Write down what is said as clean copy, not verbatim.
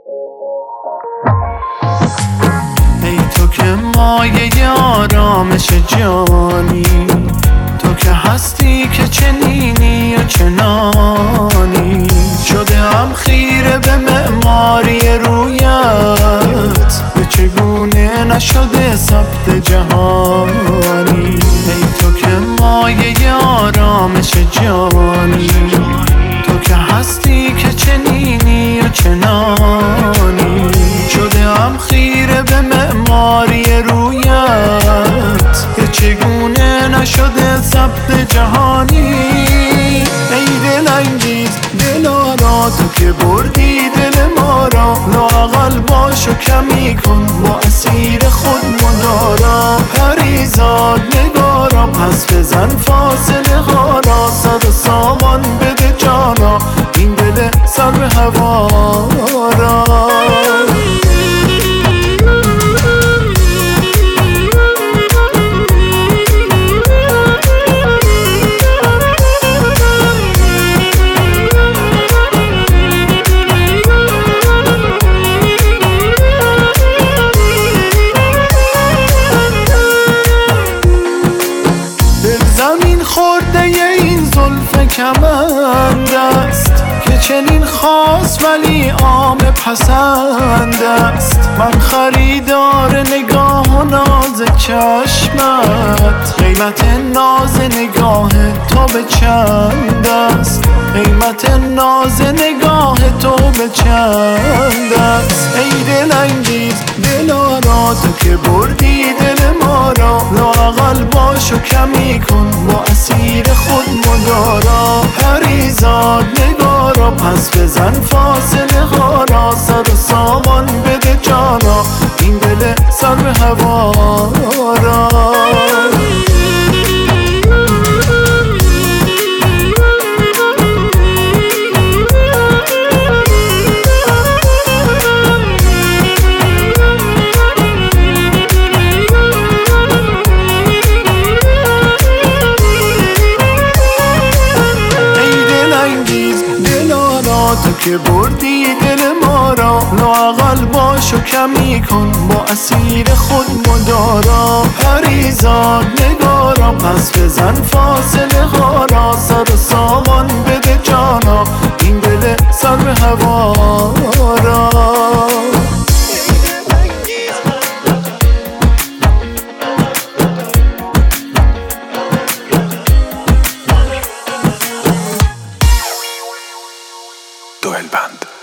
ای تو که مایه آرامش جانی، تو که هستی که چنینی و چنانی، شده هم خیره به معماری رویت، به چگونه نشده ثبت جهانی. ای تو که مایه آرامش جانی، تو که هستی که چنینی و چنانی، شده هم خیره به معماری رویت، که چگونه نشده ثبت جهانی. ای دلانگیز دلارا، تو که بردی دل ما را، لااقل باش و کمی کن با اسیر خود مدارا. پریزاد نگارا، پس بزن فاصله ها را، صد سامان بده جانا این دل سر به هوا را. زمین خورده این زلف کمند است، که چنین خاص ولی عام پسند است. من خریدار نگاه و ناز چشمت، قیمت ناز نگاه تو به چند است؟ قیمت ناز نگاه تو به چند است؟ ای دلانگیز دلارا، تو که بردی دل ما را، لااقل باش و کمی کن با اسیر خود مدارا. پریزاد نگارا، پس بزن فاصله ها را، سر و سامان بده جانا این دل سر به هوا را. تو که بردی دل ما را، لااقل باش و کمی کن با اسیر خود مدارا. پریزاد نگارا، پس بزن فاصله ها را، سر و سامان بده جانا این دل سر به هوا را. El Band.